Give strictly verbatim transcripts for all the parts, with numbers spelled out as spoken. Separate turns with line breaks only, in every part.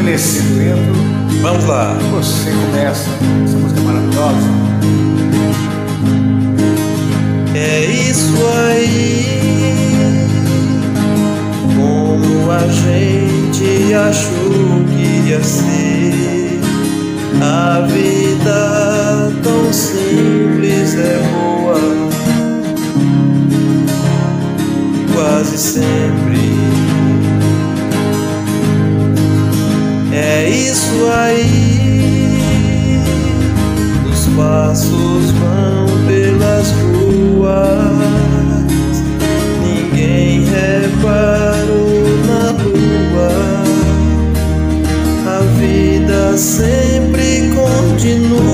nesse dueto.
Vamos lá.
Você começa essa música maravilhosa.
É isso aí, como a gente achou que ia ser. A vida tão simples é boa, quase sempre. É isso aí, os passos vão pelas ruas, ninguém reparou na lua. A vida sempre continua.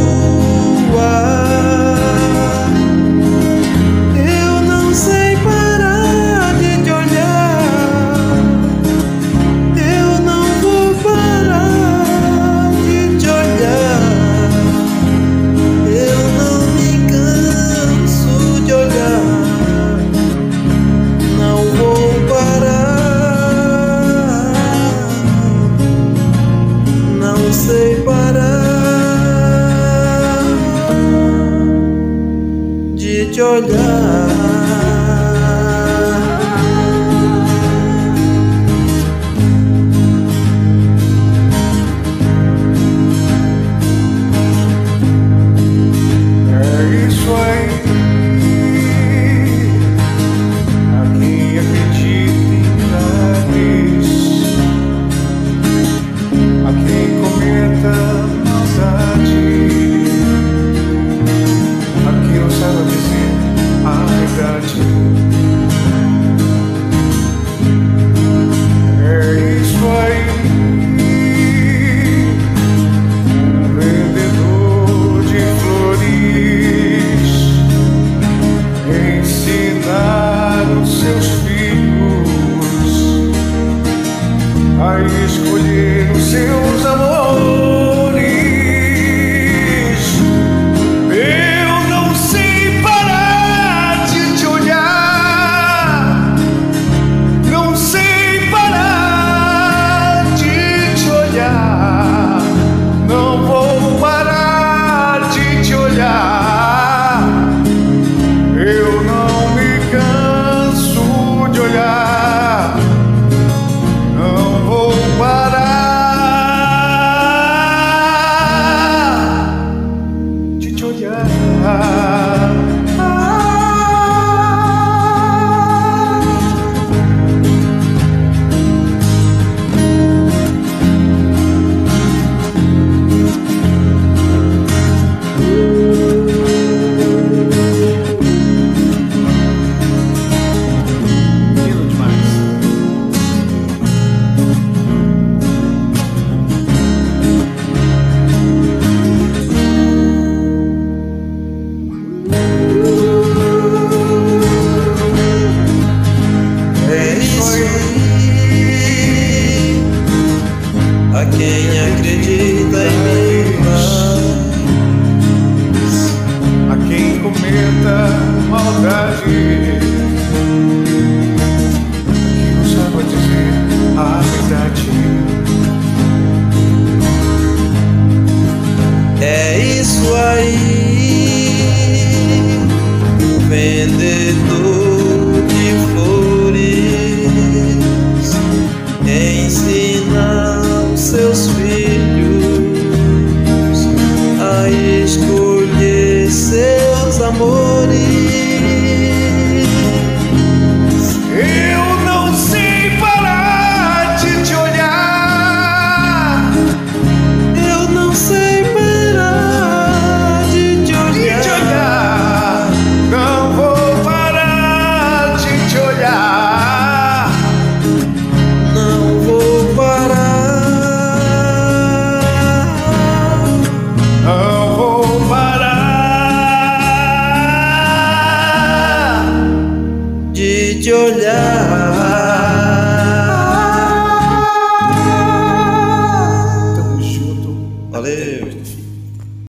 Eu não sei parar de te olhar, eu não vou parar de te olhar, eu não me canso de olhar, não vou parar, não sei parar de te olhar.
É isso aí. A quem acredita em milagres, a quem cometa maldade, a quem não sabe dizer a verdade. É isso aí. Um vendedor de flores ensinar os seus filhos a escolher os seus amores. Eu não sei parar de te olhar, não sei parar de te olhar, não vou parar de te olhar. Eu não me canso de olhar, não vou parar de te olhar. Lindo demais.
É isso aí, a quem acredita em milagres,
A quem cometa maldade, a quem não sabe dizer a verdade.
é isso aí, o vendedor de flores ensina os seus filhos